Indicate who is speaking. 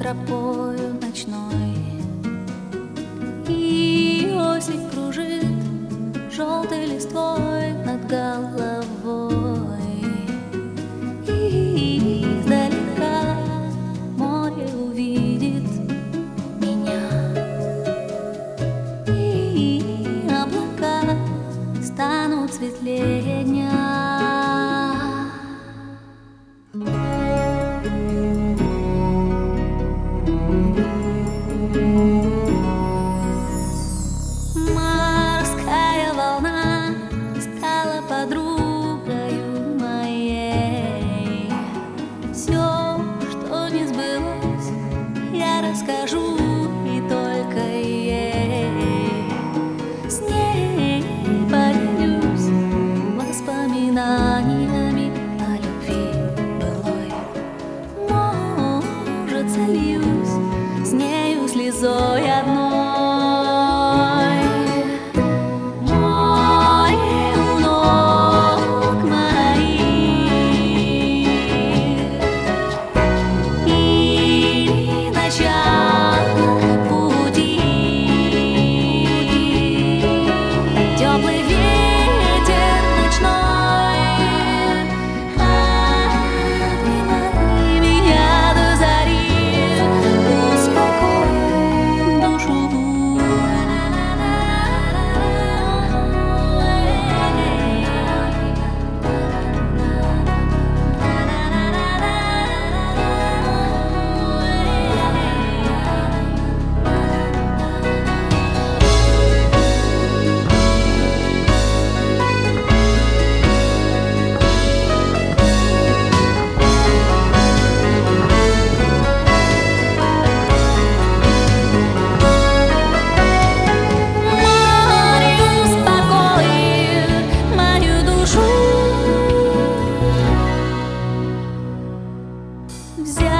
Speaker 1: тропою ночной, и осень кружит желтой листвой над головой, и издалека море увидит меня, и облака станут светлее дня. Морская волна стала подругою моей. Все, что не сбылось, я расскажу и только ей. С ней поделюсь воспоминаниями о любви былой. Может, сольюсь с нею слезой одной. Теплый ветер ночной, обнимай меня до зари, успокой душу. Взять